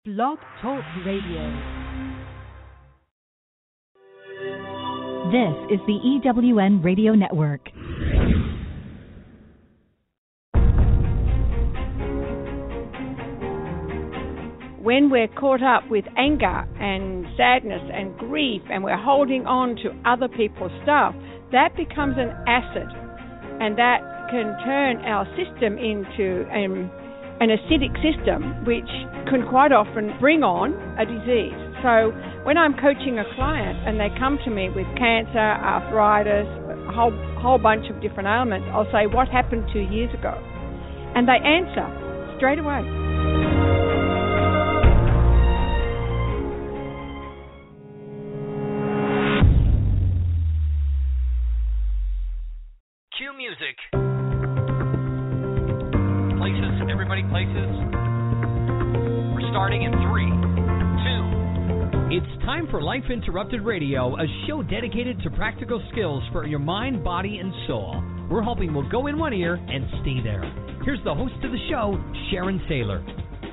Blog Talk Radio. This is the EWN Radio Network. When we're caught up with anger and sadness and grief and we're holding on to other people's stuff, that becomes an acid, and that can turn our system into an acidic system, which can quite often bring on a disease. So when I'm coaching a client and they come to me with cancer, arthritis, a whole bunch of different ailments, I'll say, what happened 2 years ago? And they answer straight away. Cue music. Places, everybody, places. We're starting in 3, 2. It's time for Life Interrupted Radio, a show dedicated to practical skills for your mind, body, and soul. We're hoping we'll go in one ear and stay there. Here's the host of the show, Sharon Saylor.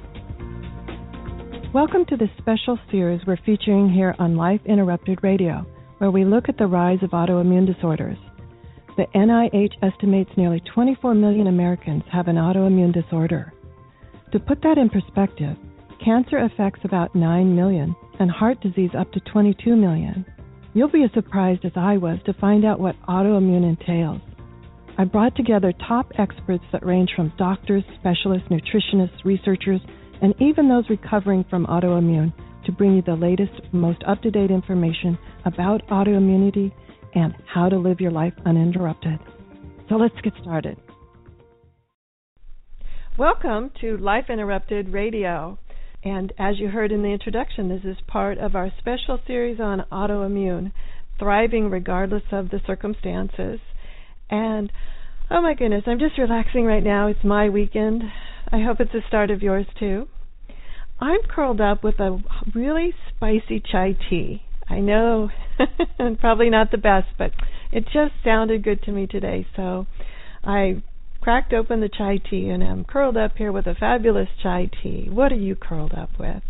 Welcome to this special series we're featuring here on Life Interrupted Radio, where we look at the rise of autoimmune disorders. The NIH estimates nearly 24 million Americans have an autoimmune disorder. To put that in perspective, cancer affects about 9 million and heart disease up to 22 million. You'll be as surprised as I was to find out what autoimmune entails. I brought together top experts that range from doctors, specialists, nutritionists, researchers, and even those recovering from autoimmune to bring you the latest, most up-to-date information about autoimmunity and how to live your life uninterrupted. So let's get started. Welcome to Life Interrupted Radio. And as you heard in the introduction, this is part of our special series on autoimmune, thriving regardless of the circumstances. And, oh my goodness, I'm just relaxing right now. It's my weekend. I hope it's the start of yours too. I'm curled up with a really spicy chai tea. I know, probably not the best, but it just sounded good to me today. So I cracked open the chai tea, and I'm curled up here with a fabulous chai tea. What are you curled up with?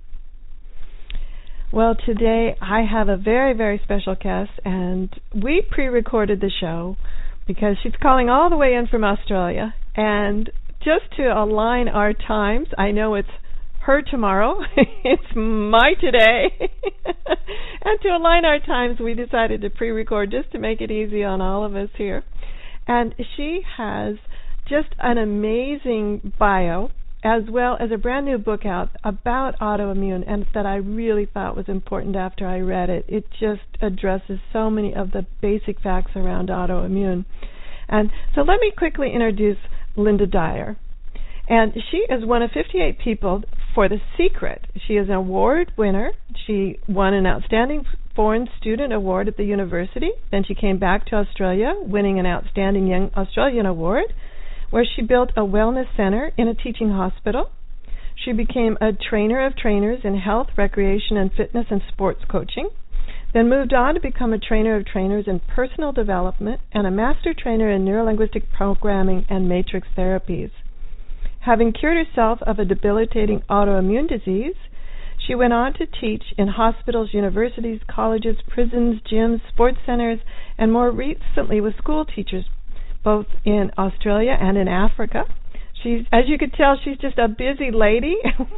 Well, today I have a very, very special guest, and we pre-recorded the show because she's calling all the way in from Australia. And just to align our times, I know it's her tomorrow, it's my today, and to align our times, we decided to pre-record just to make it easy on all of us here. And she has just an amazing bio, as well as a brand new book out about autoimmune, and that I really thought was important after I read it. It just addresses so many of the basic facts around autoimmune. And so let me quickly introduce Linda Dyer. And she is one of 58 people for The Secret. She is an award winner. She won an Outstanding Foreign Student Award at the university. Then she came back to Australia, winning an Outstanding Young Australian Award, where she built a wellness center in a teaching hospital. She became a trainer of trainers in health, recreation, and fitness and sports coaching. Then moved on to become a trainer of trainers in personal development and a master trainer in neurolinguistic programming and matrix therapies. Having cured herself of a debilitating autoimmune disease, she went on to teach in hospitals, universities, colleges, prisons, gyms, sports centers, and more recently with school teachers, both in Australia and in Africa. She's, as you could tell, she's just a busy lady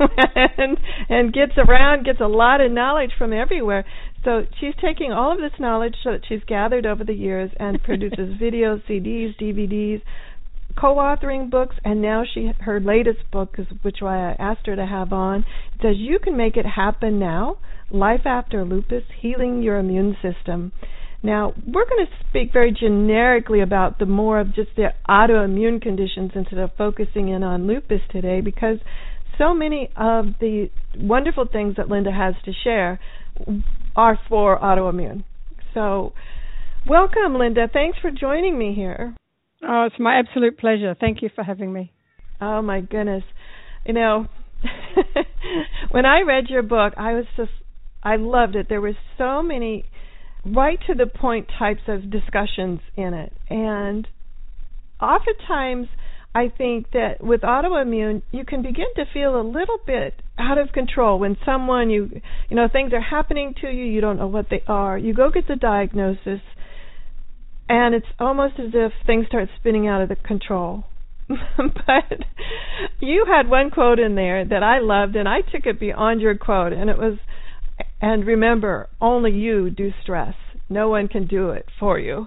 and gets around, gets a lot of knowledge from everywhere. So she's taking all of this knowledge that she's gathered over the years and produces videos, CDs, DVDs, co-authoring books, and now her latest book, which I asked her to have on, it says, You Can Make It Happen Now, Life After Lupus, Healing Your Immune System. Now, we're going to speak very generically about the more of just the autoimmune conditions instead of focusing in on lupus today, because so many of the wonderful things that Linda has to share are for autoimmune. So, welcome, Linda. Thanks for joining me here. Oh, it's my absolute pleasure. Thank you for having me. Oh, my goodness. You know, when I read your book, I loved it. There were so many right to the point types of discussions in it. And oftentimes I think that with autoimmune, you can begin to feel a little bit out of control, when someone, you know, things are happening to you, you don't know what they are, you go get the diagnosis, and it's almost as if things start spinning out of the control. But you had one quote in there that I loved, and I took it beyond your quote, and it was, and remember, only you do stress. No one can do it for you.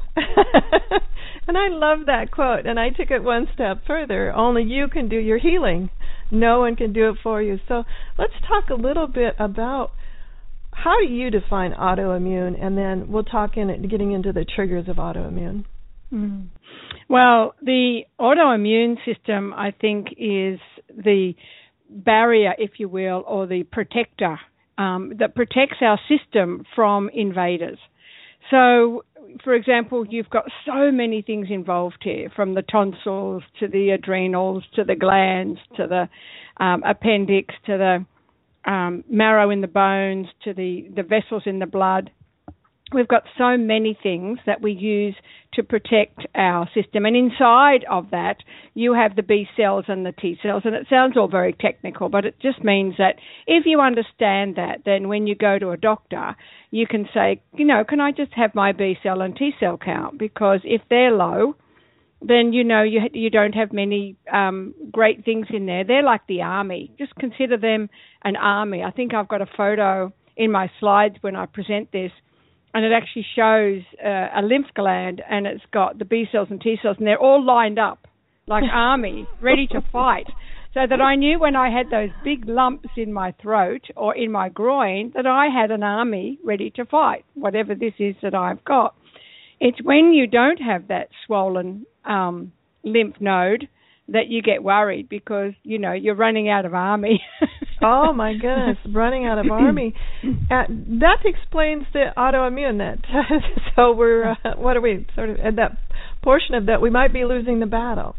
And I love that quote, and I took it one step further. Only you can do your healing. No one can do it for you. So let's talk a little bit about how do you define autoimmune, and then we'll talk getting into the triggers of autoimmune. Mm. Well, the autoimmune system, I think, is the barrier, if you will, or the protector that protects our system from invaders. So, for example, you've got so many things involved here, from the tonsils to the adrenals to the glands to the appendix to the marrow in the bones to the vessels in the blood. We've got so many things that we use to protect our system. And inside of that, you have the B cells and the T cells. And it sounds all very technical, but it just means that if you understand that, then when you go to a doctor, you can say, you know, can I just have my B cell and T cell count? Because if they're low, then, you know, you don't have many great things in there. They're like the army. Just consider them an army. I think I've got a photo in my slides when I present this, and it actually shows a lymph gland, and it's got the B cells and T cells, and they're all lined up like army, ready to fight. So that I knew when I had those big lumps in my throat or in my groin that I had an army ready to fight, whatever this is that I've got. It's when you don't have that swollen lymph node that you get worried, because, you know, you're running out of army. Oh, my goodness, running out of army. That explains the autoimmune. So we're, what are we, sort of at that portion of that we might be losing the battle?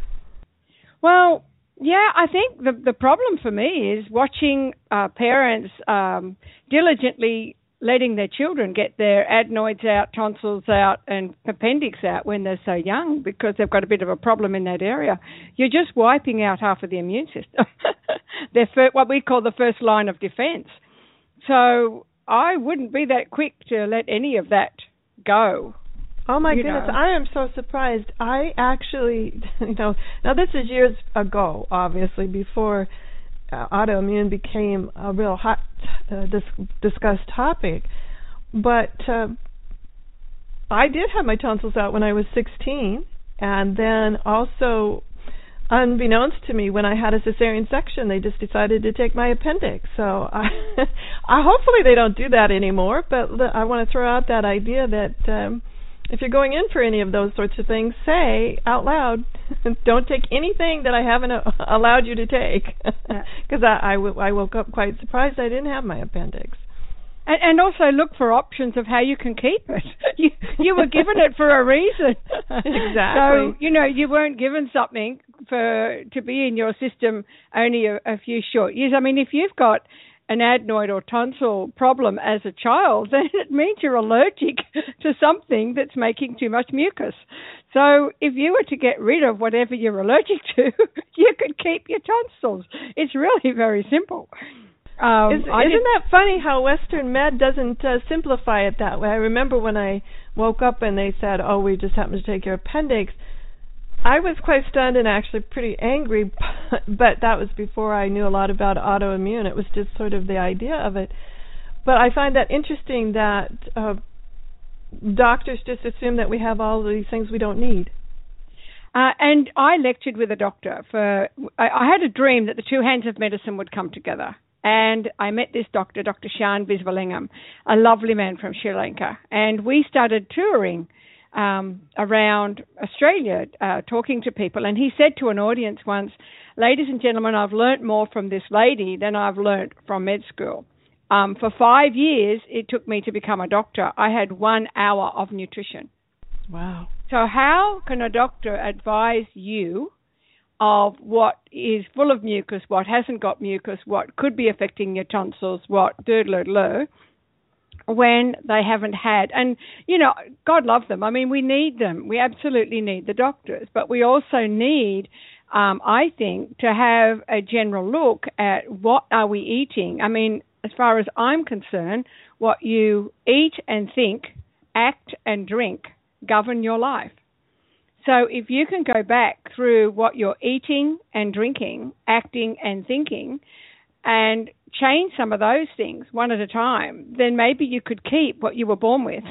Well, yeah, I think the problem for me is watching parents diligently letting their children get their adenoids out, tonsils out, and appendix out when they're so young, because they've got a bit of a problem in that area. You're just wiping out half of the immune system. They're what we call the first line of defense. So I wouldn't be that quick to let any of that go. Oh, my goodness. I am so surprised. I actually, now this is years ago, obviously, before autoimmune became a real hot discussed topic. But I did have my tonsils out when I was 16, and then also, unbeknownst to me, when I had a cesarean section, they just decided to take my appendix. So I hopefully they don't do that anymore, but I want to throw out that idea that if you're going in for any of those sorts of things, say out loud, don't take anything that I haven't allowed you to take. Because I woke up quite surprised I didn't have my appendix. And also look for options of how you can keep it. You were given it for a reason. Exactly. So, you weren't given something to be in your system only a few short years. I mean, if you've got an adenoid or tonsil problem as a child, then it means you're allergic to something that's making too much mucus. So if you were to get rid of whatever you're allergic to, you could keep your tonsils. It's really very simple. Isn't that funny how Western med doesn't simplify it that way? I remember when I woke up and they said, oh, we just happened to take your appendix. I was quite stunned and actually pretty angry, but that was before I knew a lot about autoimmune. It was just sort of the idea of it. But I find that interesting that doctors just assume that we have all of these things we don't need. And I lectured with a doctor. I had a dream that the two hands of medicine would come together. And I met this doctor, Dr. Shan Visvalingam, a lovely man from Sri Lanka. And we started touring around Australia, talking to people. And he said to an audience once, ladies and gentlemen, I've learnt more from this lady than I've learnt from med school. For 5 years, it took me to become a doctor. I had 1 hour of nutrition. Wow. So how can a doctor advise you of what is full of mucus, what hasn't got mucus, what could be affecting your tonsils, when they haven't had? And, God love them. I mean, we need them. We absolutely need the doctors. But we also need I think, to have a general look at what are we eating. I mean, as far as I'm concerned, what you eat and think, act and drink govern your life. So if you can go back through what you're eating and drinking, acting and thinking, and change some of those things one at a time, then maybe you could keep what you were born with.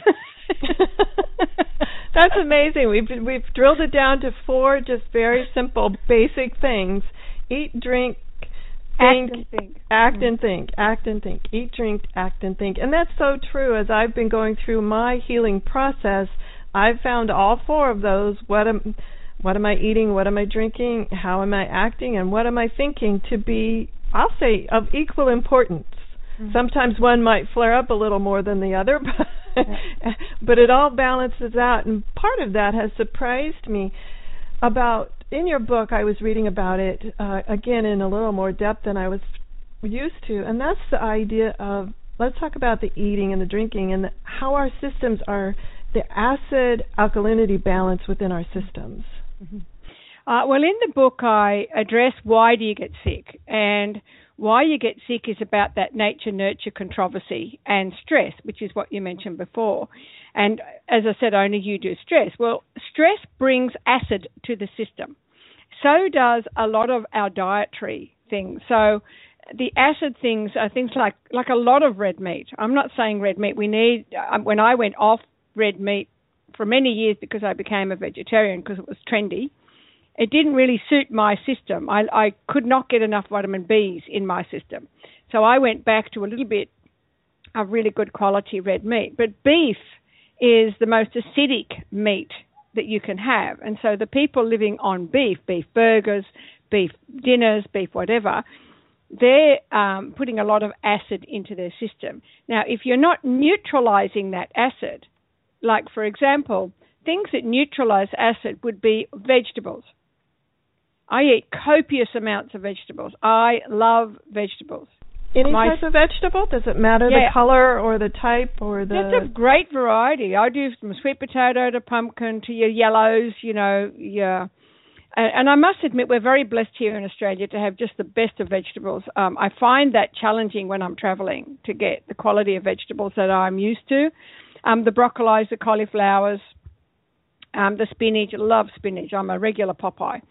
That's amazing. We've drilled it down to 4 just very simple, basic things: eat, drink, think, act and think, act and think, eat, drink, act and think. And that's so true. As I've been going through my healing process, I've found all 4 of those. What am I eating? What am I drinking? How am I acting? And what am I thinking to be, I'll say, of equal importance. Mm-hmm. Sometimes one might flare up a little more than the other, but it all balances out. And part of that has surprised me about, in your book, I was reading about it, again, in a little more depth than I was used to, and that's the idea of, let's talk about the eating and the drinking and how our systems are, the acid alkalinity balance within our systems. Mm-hmm. Well, in the book, I address why do you get sick, and why you get sick is about that nature-nurture controversy and stress, which is what you mentioned before. And as I said, only you do stress. Well, stress brings acid to the system. So does a lot of our dietary things. So the acid things are things like a lot of red meat. I'm not saying red meat. We need, when I went off red meat for many years because I became a vegetarian because it was trendy, it didn't really suit my system. I could not get enough vitamin Bs in my system. So I went back to a little bit of really good quality red meat. But beef is the most acidic meat that you can have. And so the people living on beef burgers, beef dinners, beef whatever, they're putting a lot of acid into their system. Now, if you're not neutralizing that acid, like, for example, things that neutralize acid would be vegetables. I eat copious amounts of vegetables. I love vegetables. Any type of vegetable? Does it matter the color or the type or the... It's a great variety. I do from sweet potato to pumpkin to your yellows, And I must admit, we're very blessed here in Australia to have just the best of vegetables. I find that challenging when I'm traveling to get the quality of vegetables that I'm used to. The broccolis, the cauliflowers, the spinach. I love spinach. I'm a regular Popeye.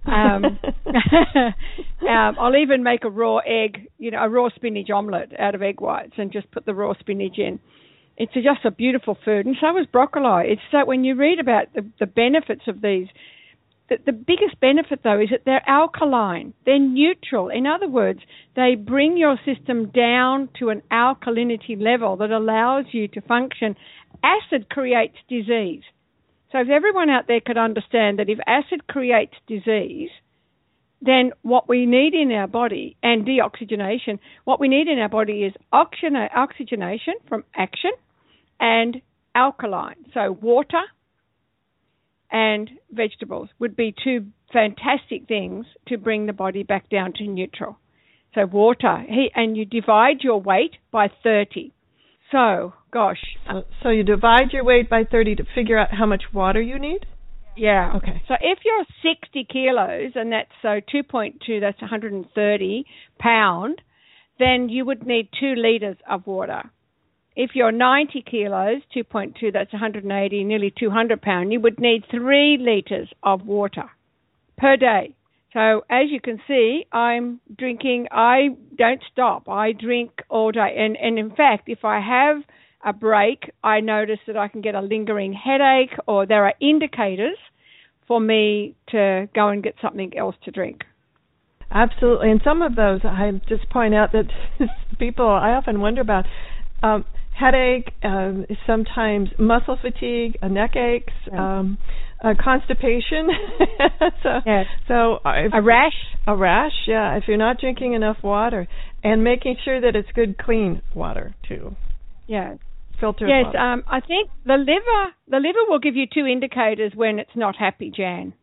I'll even make a raw egg, a raw spinach omelette out of egg whites and just put the raw spinach in. It's just a beautiful food. And so is broccoli. It's so when you read about the benefits of these, the biggest benefit, though, is that they're alkaline. They're neutral. In other words, they bring your system down to an alkalinity level that allows you to function. Acid creates disease. So if everyone out there could understand that if acid creates disease, then what we need in our body, and deoxygenation, what we need in our body is oxygenation from action and alkaline. So water and vegetables would be 2 fantastic things to bring the body back down to neutral. So water, and you divide your weight by 30. So, gosh. So you divide your weight by 30 to figure out how much water you need? Yeah. Okay. So if you're 60 kilos, and that's 2.2, that's 130 pound, then you would need 2 liters of water. If you're 90 kilos, 2.2, that's 180, nearly 200 pound, you would need 3 liters of water per day. So as you can see, I'm drinking, I don't stop. I drink all day. And in fact, if I have a break, I notice that I can get a lingering headache, or there are indicators for me to go and get something else to drink. Absolutely. And some of those, I just point out that people, I often wonder about headache, sometimes muscle fatigue, neck aches, constipation. So a rash, yeah, if you're not drinking enough water, and making sure that it's good, clean water too. Yeah. Filtered water. Yes, I think the liver will give you 2 indicators when it's not happy, Jan.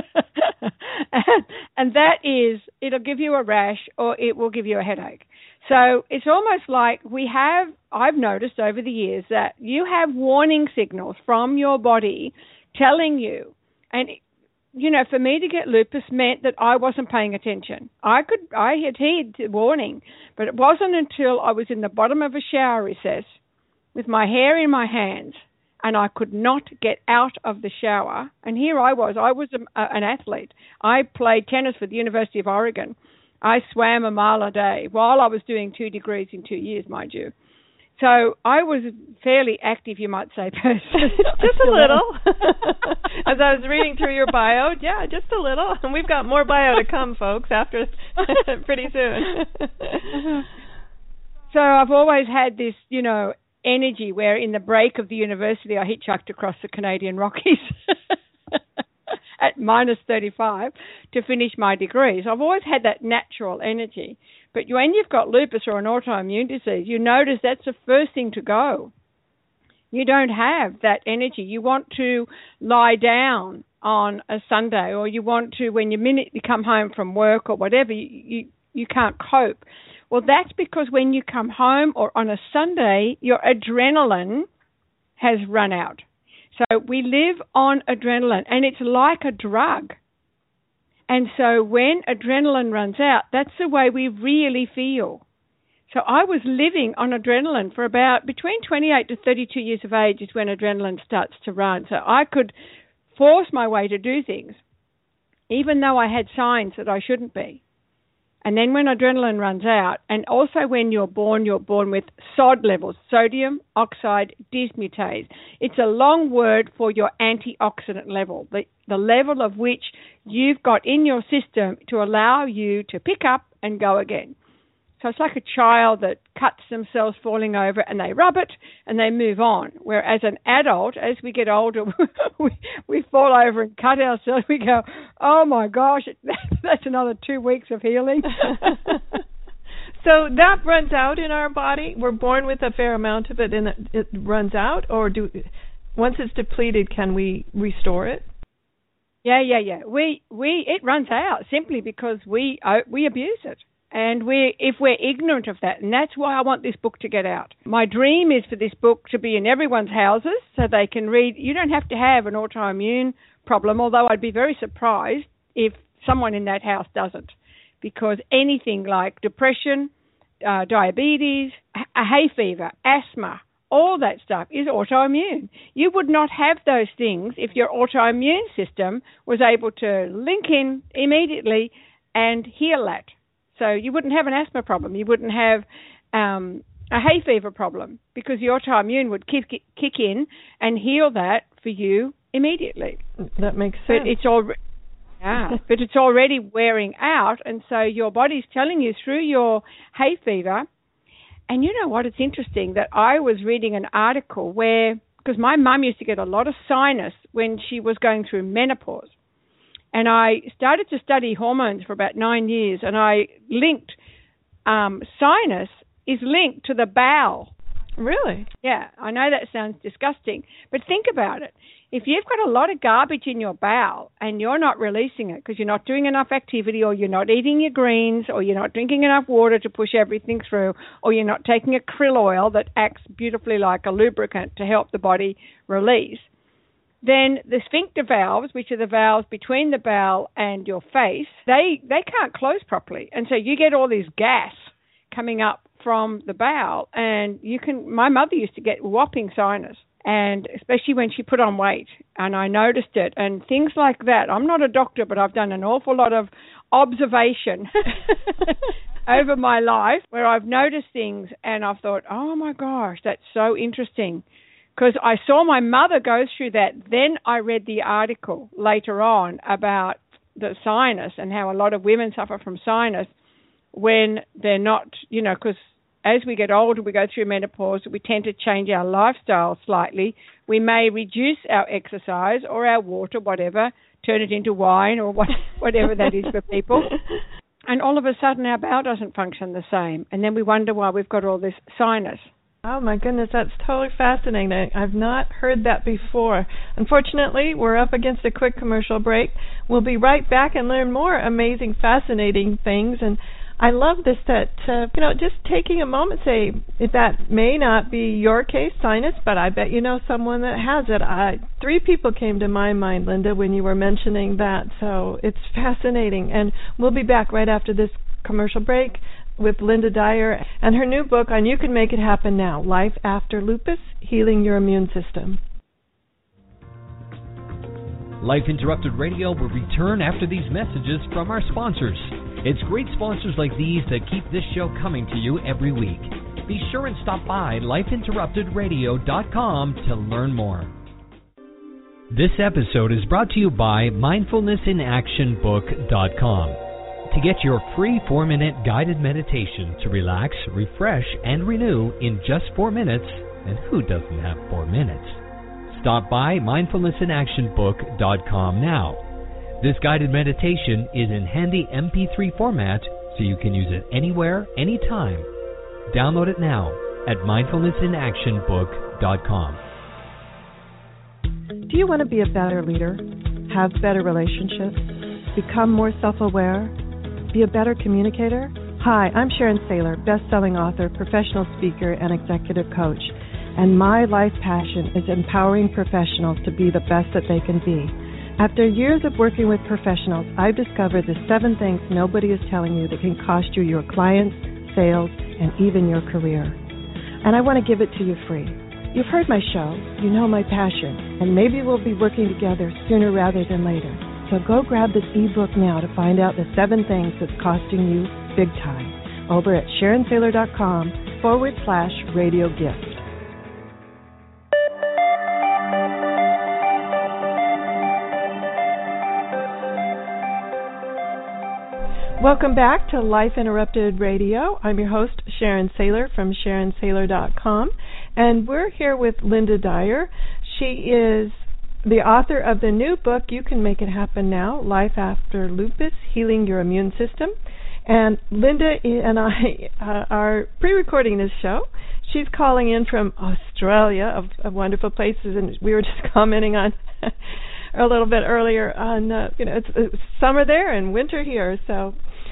and that is, it'll give you a rash or it will give you a headache. So it's almost like I've noticed over the years that you have warning signals from your body telling you, and for me to get lupus meant that I wasn't paying attention. I had heed the warning, but it wasn't until I was in the bottom of a shower recess with my hair in my hands and I could not get out of the shower. And here I was an athlete. I played tennis for the University of Oregon. I swam a mile a day while I was doing 2 degrees in 2 years, mind you. So I was fairly active, you might say, person. Just a little. As I was reading through your bio, yeah, just a little. And we've got more bio to come, folks, after pretty soon. So I've always had this, energy where in the break of the university I hitchhiked across the Canadian Rockies at minus 35 to finish my degree. So I've always had that natural energy. But when you've got lupus or an autoimmune disease, you notice that's the first thing to go. You don't have that energy. You want to lie down on a Sunday, or you want to, when you come home from work or whatever, you can't cope. Well, that's because when you come home or on a Sunday, your adrenaline has run out. So we live on adrenaline, and it's like a drug. And so when adrenaline runs out, that's the way we really feel. So I was living on adrenaline for about between 28 to 32 years of age is when adrenaline starts to run. So I could force my way to do things, even though I had signs that I shouldn't be. And then when adrenaline runs out, and also when you're born with SOD levels, sodium oxide dismutase. It's a long word for your antioxidant level, the level of which you've got in your system to allow you to pick up and go again. So it's like a child that cuts themselves falling over and they rub it and they move on. Whereas an adult, as we get older, we fall over and cut ourselves. We go, oh my gosh, that's another 2 weeks of healing. So that runs out in our body. We're born with a fair amount of it and it runs out? Or once it's depleted, can we restore it? Yeah. It runs out simply because we abuse it. And if we're ignorant of that, and that's why I want this book to get out. My dream is for this book to be in everyone's houses so they can read. You don't have to have an autoimmune problem, although I'd be very surprised if someone in that house doesn't, because anything like depression, diabetes, a hay fever, asthma, all that stuff is autoimmune. You would not have those things if your autoimmune system was able to link in immediately and heal that. So you wouldn't have an asthma problem. You wouldn't have a hay fever problem because the autoimmune would kick in and heal that for you immediately. That makes sense. But it's already wearing out, and so your body's telling you through your hay fever. And you know what? It's interesting that I was reading an article where, because my mum used to get a lot of sinus when she was going through menopause. And I started to study hormones for about 9 years, and I linked sinus is linked to the bowel. Really? Yeah, I know that sounds disgusting, but think about it. If you've got a lot of garbage in your bowel and you're not releasing it because you're not doing enough activity, or you're not eating your greens, or you're not drinking enough water to push everything through, or you're not taking a krill oil that acts beautifully like a lubricant to help the body release, then the sphincter valves, which are the valves between the bowel and your face, they can't close properly. And so you get all this gas coming up from the bowel, and my mother used to get whopping sinus, and especially when she put on weight, and I noticed it, and things like that. I'm not a doctor, but I've done an awful lot of observation over my life where I've noticed things, and I've thought, oh my gosh, that's so interesting. Because I saw my mother go through that. Then I read the article later on about the sinus and how a lot of women suffer from sinus when they're not, because as we get older, we go through menopause, we tend to change our lifestyle slightly. We may reduce our exercise or our water, whatever, turn it into wine or whatever that is for people. And all of a sudden our bowel doesn't function the same. And then we wonder why we've got all this sinus. Oh, my goodness, that's totally fascinating. I've not heard that before. Unfortunately, we're up against a quick commercial break. We'll be right back and learn more amazing, fascinating things. And I love this that, just taking a moment, say, if that may not be your case, sinus, but I bet you know someone that has it. 3 people came to my mind, Linda, when you were mentioning that, so it's fascinating. And we'll be back right after this commercial break with Linda Dyer and her new book on You Can Make It Happen Now, Life After Lupus, Healing Your Immune System. Life Interrupted Radio will return after these messages from our sponsors. It's great sponsors like these that keep this show coming to you every week. Be sure and stop by lifeinterruptedradio.com to learn more. This episode is brought to you by mindfulnessinactionbook.com. To get your free 4-minute guided meditation to relax, refresh, and renew in just 4 minutes, and who doesn't have 4 minutes? Stop by mindfulnessinactionbook.com now. This guided meditation is in handy MP3 format, so you can use it anywhere, anytime. Download it now at mindfulnessinactionbook.com. Do you want to be a better leader, have better relationships, become more self-aware, be a better communicator? Hi, I'm Sharon Saylor, best-selling author, professional speaker, and executive coach. And my life passion is empowering professionals to be the best that they can be. After years of working with professionals, I've discovered the 7 things nobody is telling you that can cost you your clients, sales, and even your career. And I want to give it to you free. You've heard my show, you know my passion, and maybe we'll be working together sooner rather than later. So go grab this ebook now to find out the 7 things that's costing you big time over at SharonSaylor.com/radio gift. Welcome back to Life Interrupted Radio. I'm your host, Sharon Saylor from SharonSaylor.com, and we're here with Linda Dyer. She is the author of the new book, You Can Make It Happen Now, Life After Lupus, Healing Your Immune System. And Linda and I are pre-recording this show. She's calling in from Australia, of wonderful places, and we were just commenting on a little bit earlier on, it's summer there and winter here, so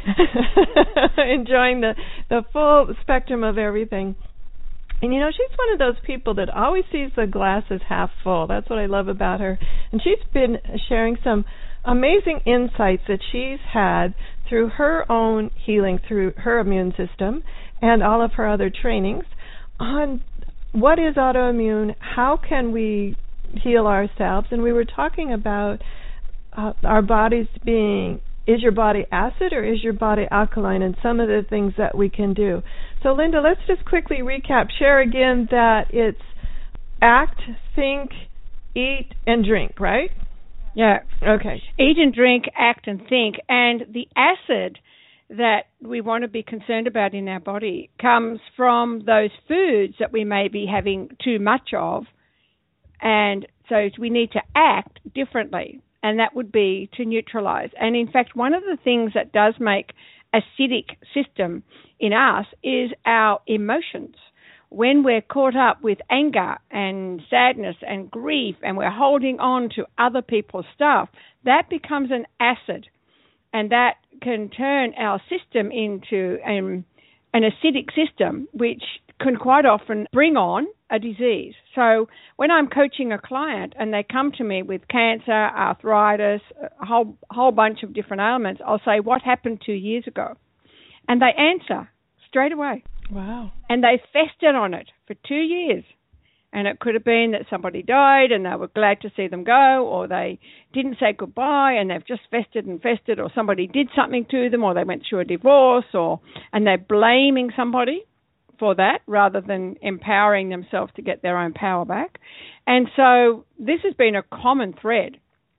enjoying the full spectrum of everything. And, she's one of those people that always sees the glass as half full. That's what I love about her. And she's been sharing some amazing insights that she's had through her own healing, through her immune system, and all of her other trainings on what is autoimmune, how can we heal ourselves. And we were talking about our bodies being, is your body acid or is your body alkaline, and some of the things that we can do. So Linda, let's just quickly recap. Share again that it's act, think, eat, and drink, right? Yeah. Okay. Eat and drink, act and think. And the acid that we want to be concerned about in our body comes from those foods that we may be having too much of. And so we need to act differently, and that would be to neutralize. And in fact, one of the things that does make acidic system in us is our emotions. When we're caught up with anger and sadness and grief and we're holding on to other people's stuff, that becomes an acid, and that can turn our system into an acidic system, which can quite often bring on a disease. So when I'm coaching a client and they come to me with cancer, arthritis, a whole bunch of different ailments, I'll say, what happened 2 years ago? And they answer straight away. Wow. And they festered on it for 2 years. And it could have been that somebody died and they were glad to see them go, or they didn't say goodbye and they've just festered and festered, or somebody did something to them, or they went through a divorce, and they're blaming somebody for that rather than empowering themselves to get their own power back. And so this has been a common thread.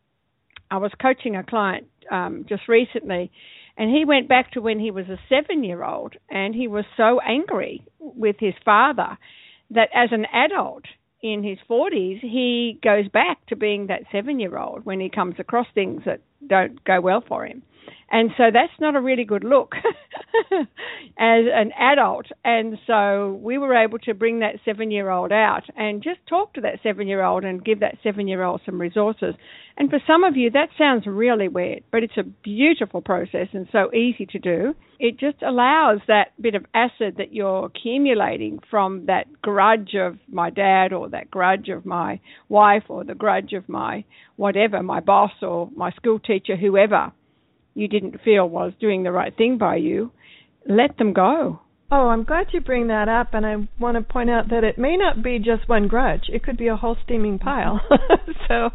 I was coaching a client just recently, and he went back to when he was a 7-year-old, and he was so angry with his father that as an adult in his 40s, he goes back to being that 7-year-old when he comes across things that don't go well for him. And so that's not a really good look as an adult. And so we were able to bring that 7-year-old out and just talk to that 7-year-old and give that 7-year-old some resources. And for some of you, that sounds really weird, but it's a beautiful process and so easy to do. It just allows that bit of acid that you're accumulating from that grudge of my dad or that grudge of my wife or the grudge of my whatever, my boss or my school teacher, whoever you didn't feel was doing the right thing by you. Let them go. Oh, I'm glad you bring that up, and I want to point out that it may not be just one grudge. It could be a whole steaming pile. so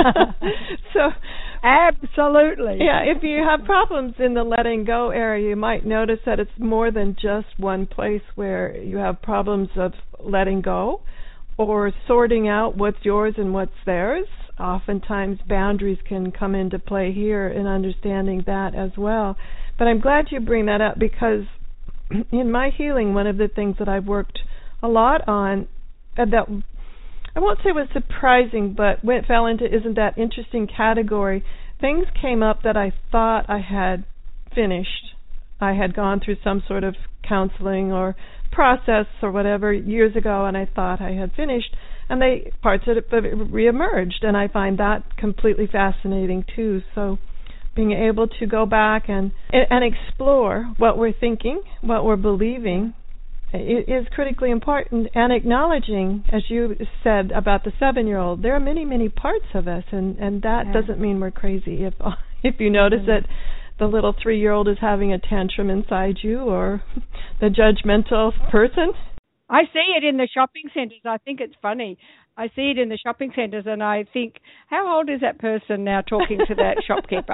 absolutely. Yeah, if you have problems in the letting go area, you might notice that it's more than just one place where you have problems of letting go or sorting out what's yours and what's theirs. Oftentimes boundaries can come into play here in understanding that as well. But I'm glad you bring that up, because in my healing, one of the things that I've worked a lot on, that I won't say was surprising, but fell into isn't that interesting category, things came up that I thought I had finished. I had gone through some sort of counseling or process or whatever years ago, and I thought I had finished, and parts of it reemerged, and I find that completely fascinating too. So being able to go back and explore what we're thinking, what we're believing, is critically important. And acknowledging, as you said about the 7-year-old, there are many, many parts of us, and that doesn't mean we're crazy. If you notice that the little 3-year-old is having a tantrum inside you, or the judgmental person. I see it in the shopping centres. I think it's funny. I see it in the shopping centres, and I think, how old is that person now talking to that shopkeeper?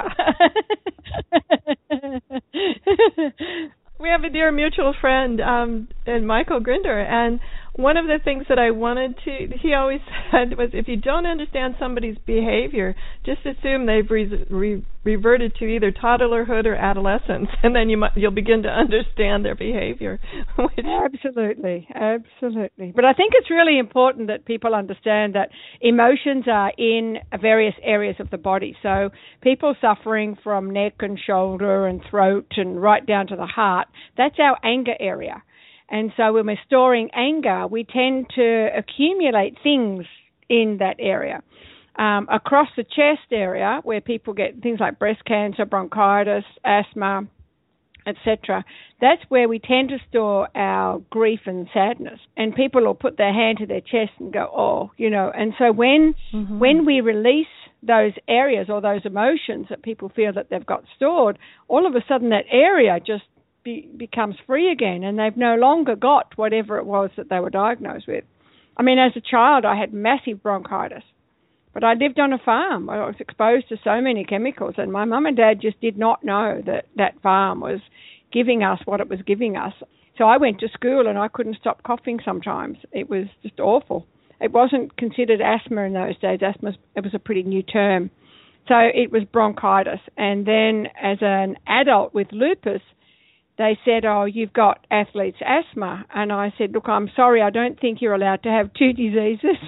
We have a dear mutual friend, Michael Grinder, and one of the things that I wanted he always said was, if you don't understand somebody's behavior, just assume they've reverted to either toddlerhood or adolescence, and then you'll begin to understand their behavior. Absolutely. But I think it's really important that people understand that emotions are in various areas of the body. So people suffering from neck and shoulder and throat and right down to the heart, that's our anger area. And so when we're storing anger, we tend to accumulate things in that area. Across the chest area, where people get things like breast cancer, bronchitis, asthma, etc., that's where we tend to store our grief and sadness. And people will put their hand to their chest and go, oh, And so when we release those areas or those emotions that people feel that they've got stored, all of a sudden that area just becomes free again, and they've no longer got whatever it was that they were diagnosed with. I mean, as a child, I had massive bronchitis, but I lived on a farm. I was exposed to so many chemicals, and my mum and dad just did not know that farm was giving us what it was giving us. So I went to school, and I couldn't stop coughing sometimes. It was just awful. It wasn't considered asthma in those days. It was a pretty new term. So it was bronchitis. And then as an adult with lupus, they said, oh, you've got athlete's asthma. And I said, look, I'm sorry, I don't think you're allowed to have two diseases.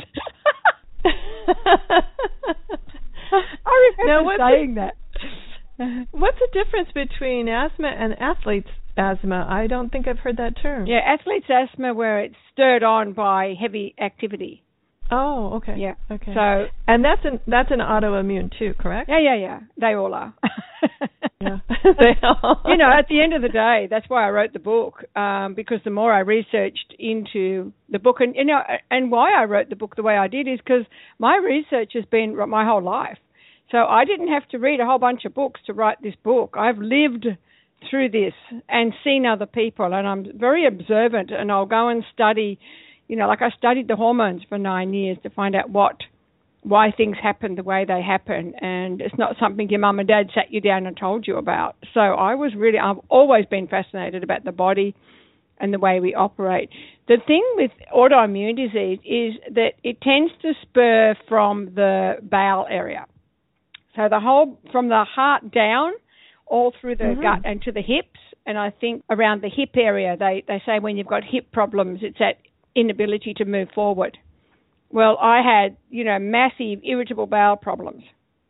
I remember saying that. What's the difference between asthma and athlete's asthma? I don't think I've heard that term. Yeah, athlete's asthma, where it's stirred on by heavy activity. Oh, okay. Yeah. Okay. So, and that's an autoimmune too, correct? Yeah. They all are. Yeah. They all. At the end of the day, that's why I wrote the book, because the more I researched into the book, and why I wrote the book the way I did is because my research has been my whole life. So I didn't have to read a whole bunch of books to write this book. I've lived through this and seen other people, and I'm very observant, and I'll go and study. Like I studied the hormones for 9 years to find out why things happen the way they happen, and it's not something your mum and dad sat you down and told you about. So I've always been fascinated about the body and the way we operate. The thing with autoimmune disease is that it tends to spur from the bowel area. So from the heart down, all through the gut and to the hips, and I think around the hip area, they say when you've got hip problems, it's that inability to move forward. Well, I had, massive irritable bowel problems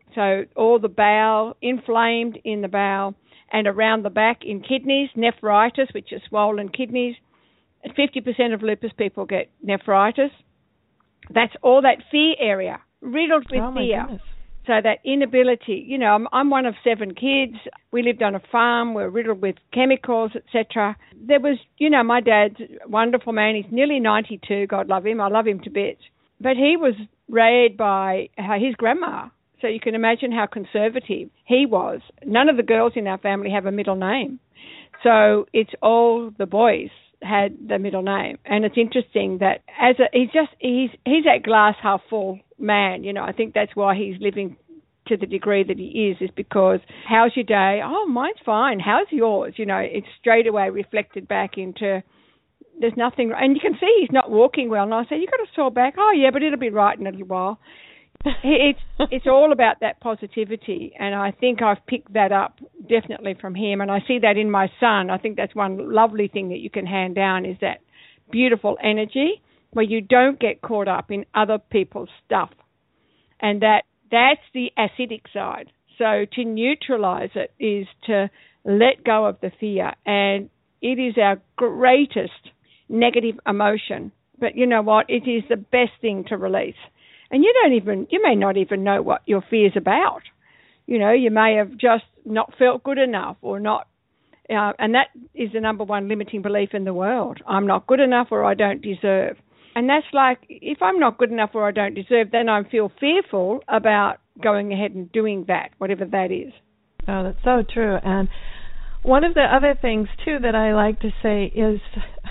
So all the bowel, inflamed in the bowel, and around the back in kidneys, nephritis, which is swollen kidneys. 50% of lupus people get nephritis. That's all that fear area, riddled with fear. Goodness. So that inability, you know, I'm one of 7 kids. We lived on a farm. We're riddled with chemicals, etc. There was, you know, my dad's a wonderful man. He's nearly 92. God love him. I love him to bits. But he was raised by his grandma. So you can imagine how conservative he was. None of the girls in our family have a middle name. So it's all the boys had the middle name. And it's interesting that he's that glass half full man, you know. I think that's why he's living to the degree that he is because how's your day? Oh, mine's fine. How's yours? You know, it's straight away reflected back into there's nothing, and you can see he's not walking well. And I say, you got a sore back? Oh yeah, but it'll be right in a little while. It's all about that positivity, and I think I've picked that up definitely from him, and I see that in my son. I think that's one lovely thing that you can hand down is that beautiful energy where you don't get caught up in other people's stuff, and that's the acidic side. So to neutralize it is to let go of the fear, and it is our greatest negative emotion. But you know what? It is the best thing to release. And you may not even know what your fear's about. You know, you may have just not felt good enough or not, and that is the number one limiting belief in the world. I'm not good enough or I don't deserve. And that's like, if I'm not good enough or I don't deserve, then I feel fearful about going ahead and doing that, whatever that is. Oh, that's so true. And one of the other things, too, that I like to say is,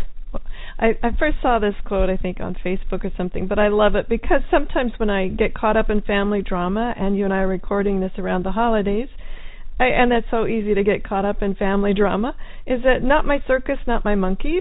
I first saw this quote, I think, on Facebook or something, but I love it because sometimes when I get caught up in family drama, and you and I are recording this around the holidays, and that's so easy to get caught up in family drama, is that not my circus, not my monkeys.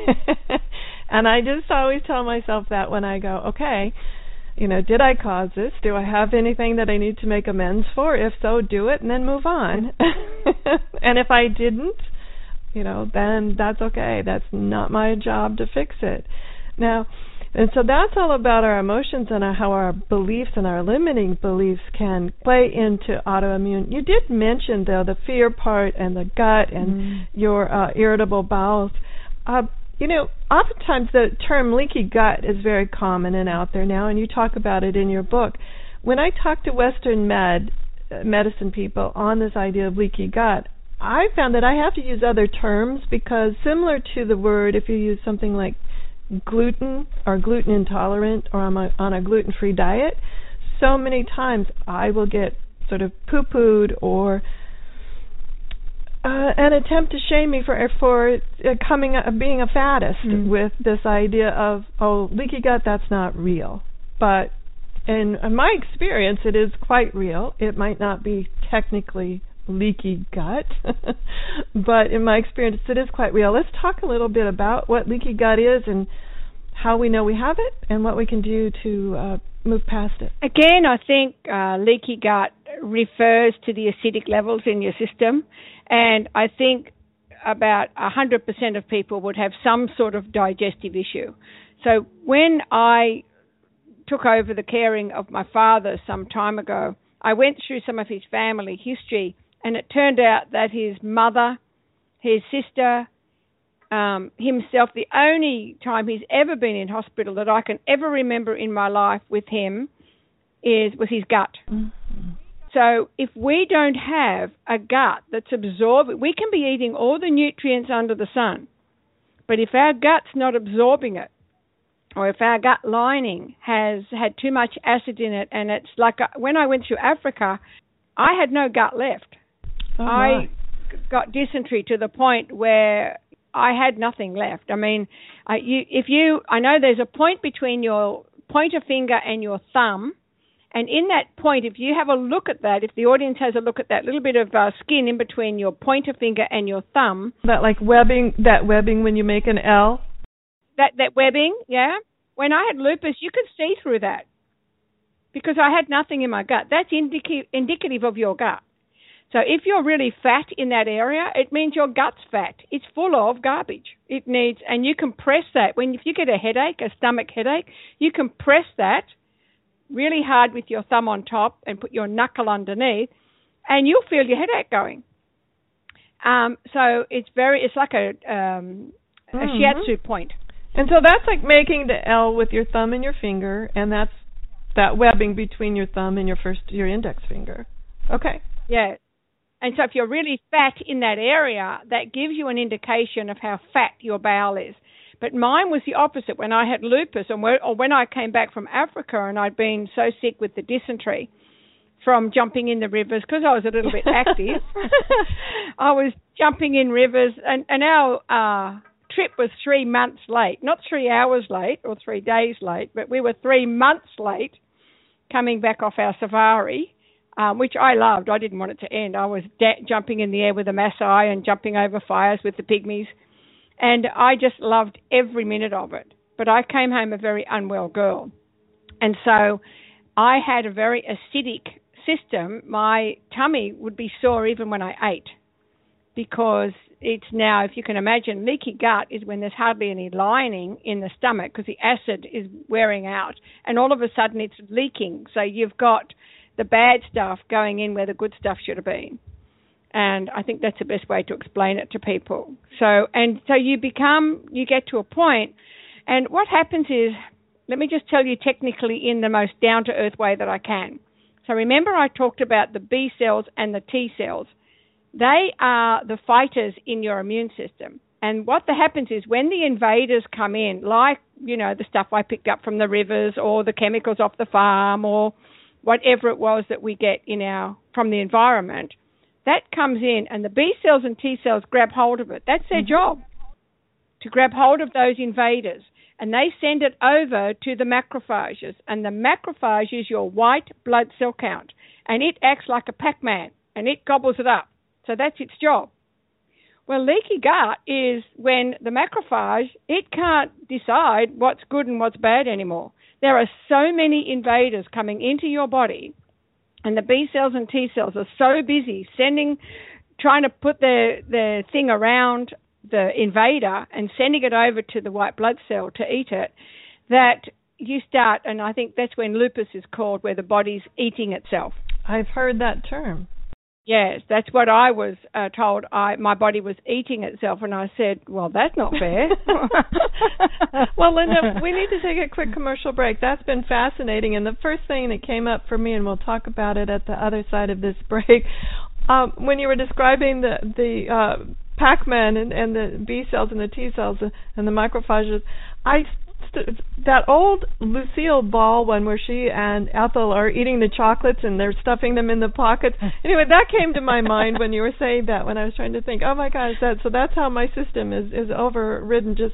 And I just always tell myself that when I go, okay, you know, did I cause this? Do I have anything that I need to make amends for? If so, do it and then move on. And if I didn't, you know, then that's okay. That's not my job to fix it. Now, and so that's all about our emotions and how our beliefs and our limiting beliefs can play into autoimmune. You did mention, though, the fear part and the gut and your irritable bowels. You know, oftentimes the term leaky gut is very common and out there now, and you talk about it in your book. When I talk to Western medicine people on this idea of leaky gut, I found that I have to use other terms because similar to the word, if you use something like gluten or gluten intolerant or on a gluten-free diet, so many times I will get sort of poo-pooed or an attempt to shame me for being a fattest with this idea of, oh, leaky gut, that's not real. But in my experience, it is quite real. It might not be technically leaky gut, but in my experience, it is quite real. Let's talk a little bit about what leaky gut is and how we know we have it and what we can do to move past it. Again, I think leaky gut refers to the acidic levels in your system, and I think about 100% of people would have some sort of digestive issue. So when I took over the caring of my father some time ago, I went through some of his family history, and it turned out that his mother, his sister, himself, the only time he's ever been in hospital that I can ever remember in my life with him was his gut. So if we don't have a gut that's absorbing, we can be eating all the nutrients under the sun, but if our gut's not absorbing it, or if our gut lining has had too much acid in it, and it's like when I went to Africa, I had no gut left. I got dysentery to the point where I had nothing left. I mean, I know there's a point between your pointer finger and your thumb, and in that point, if you have a look at that, if the audience has a look at that little bit of skin in between your pointer finger and your thumb, that webbing when you make an L. That webbing, yeah. When I had lupus, you could see through that because I had nothing in my gut. That's indicative of your gut. So if you're really fat in that area, it means your gut's fat. It's full of garbage. It needs, and you can press that. If you get a headache, a stomach headache, you can press that really hard with your thumb on top and put your knuckle underneath, and you'll feel your headache going. So it's like a shiatsu point. And so that's like making the L with your thumb and your finger, and that's that webbing between your thumb and your index finger. Okay. Yeah. And so if you're really fat in that area, that gives you an indication of how fat your bowel is. But mine was the opposite. When I had lupus, or when I came back from Africa and I'd been so sick with the dysentery from jumping in the rivers, because I was a little bit active, I was jumping in rivers, and our trip was 3 months late. Not 3 hours late or 3 days late, but we were 3 months late coming back off our safari, which I loved. I didn't want it to end. I was jumping in the air with the Maasai and jumping over fires with the pygmies. And I just loved every minute of it. But I came home a very unwell girl. And so I had a very acidic system. My tummy would be sore even when I ate, because it's now, if you can imagine, leaky gut is when there's hardly any lining in the stomach because the acid is wearing out. And all of a sudden it's leaking. So you've got the bad stuff going in where the good stuff should have been. And I think that's the best way to explain it to people. So you get to a point, and what happens is, let me just tell you technically in the most down-to-earth way that I can. So remember I talked about the B cells and the T cells. They are the fighters in your immune system. And what happens is when the invaders come in, like, the stuff I picked up from the rivers or the chemicals off the farm or whatever it was that we get from the environment, that comes in, and the B cells and T cells grab hold of it. That's their job, to grab hold of those invaders. And they send it over to the macrophages. And the macrophage is your white blood cell count. And it acts like a Pac-Man, and it gobbles it up. So that's its job. Well, leaky gut is when the macrophage, it can't decide what's good and what's bad anymore. There are so many invaders coming into your body, and the B cells and T cells are so busy trying to put the thing around the invader and sending it over to the white blood cell to eat it, that you start, and I think that's when lupus is called, where the body's eating itself. I've heard that term. Yes, that's what I was told. My body was eating itself, and I said, well, that's not fair. Well, Linda, we need to take a quick commercial break. That's been fascinating, and the first thing that came up for me, and we'll talk about it at the other side of this break, when you were describing the Pac-Man and the B cells and the T cells and the macrophages, that old Lucille Ball one where she and Ethel are eating the chocolates and they're stuffing them in the pockets. Anyway, that came to my mind when you were saying that, when I was trying to think, oh my gosh, that's how my system is overridden, just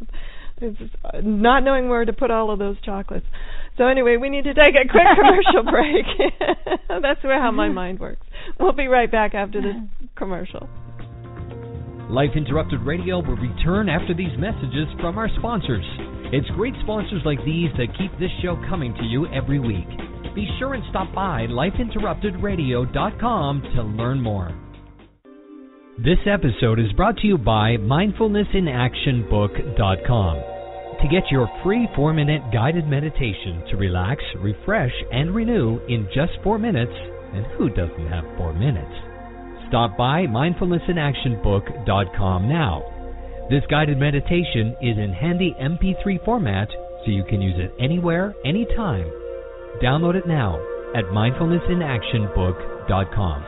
not knowing where to put all of those chocolates. So anyway, we need to take a quick commercial break. That's how my mind works. We'll be right back after this commercial. Life Interrupted Radio will return after these messages from our sponsors. It's great sponsors like these that keep this show coming to you every week. Be sure and stop by lifeinterruptedradio.com to learn more. This episode is brought to you by mindfulnessinactionbook.com. To get your free 4-minute guided meditation to relax, refresh, and renew in just 4 minutes, and who doesn't have 4 minutes? Stop by mindfulnessinactionbook.com now. This guided meditation is in handy MP3 format, so you can use it anywhere, anytime. Download it now at mindfulnessinactionbook.com.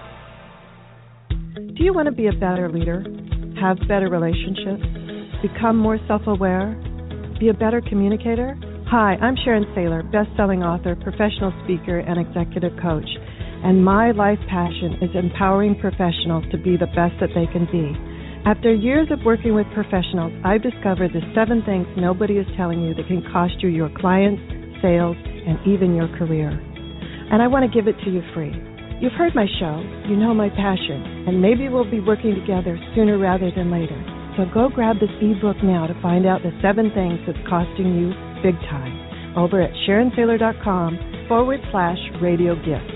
Do you want to be a better leader, have better relationships, become more self-aware, be a better communicator? Hi, I'm Sharon Saylor, best-selling author, professional speaker, and executive coach. And my life passion is empowering professionals to be the best that they can be. After years of working with professionals, I've discovered the 7 things nobody is telling you that can cost you your clients, sales, and even your career. And I want to give it to you free. You've heard my show, you know my passion, and maybe we'll be working together sooner rather than later. So go grab this ebook now to find out the 7 things that's costing you big time over at SharonSaylor.com/radio gift.